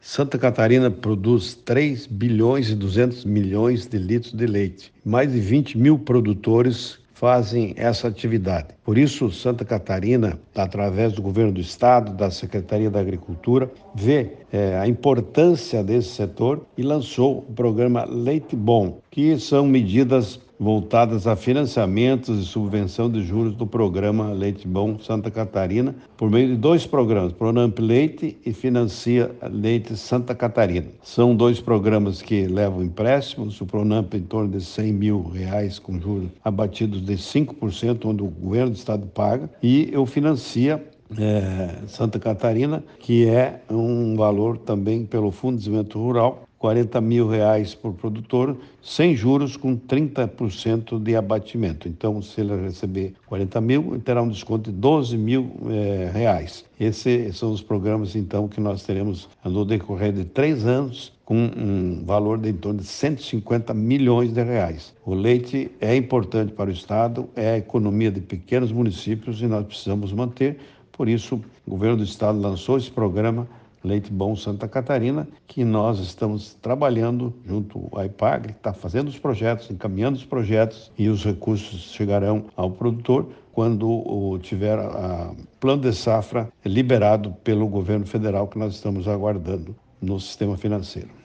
Santa Catarina produz 3 bilhões e 200 milhões de litros de leite. Mais de 20 mil produtores fazem essa atividade. Por isso, Santa Catarina, através do governo do estado, da Secretaria da Agricultura, vê a importância desse setor e lançou o programa Leite Bom, que são medidas voltadas a financiamentos e subvenção de juros do programa Leite Bom Santa Catarina, por meio de 2 programas, Pronamp Leite e Financia Leite Santa Catarina. São 2 programas que levam empréstimos, o Pronamp em torno de R$100 mil com juros abatidos de 5%, onde o governo do estado paga, e o Financia Santa Catarina, que é um valor também pelo Fundo de Desenvolvimento Rural, R$40 mil por produtor, sem juros, com 30% de abatimento. Então, se ele receber 40 mil, ele terá um desconto de R$12 mil. Esses são os programas, então, que nós teremos no decorrer de 3 anos, com um valor de em torno de R$150 milhões. O leite é importante para o estado, é a economia de pequenos municípios e nós precisamos manter. Por isso, o governo do estado lançou esse programa Leite Bom Santa Catarina, que nós estamos trabalhando junto à IPAGRE, que está fazendo os projetos, encaminhando os projetos, e os recursos chegarão ao produtor quando tiver o plano de safra liberado pelo governo federal, que nós estamos aguardando no sistema financeiro.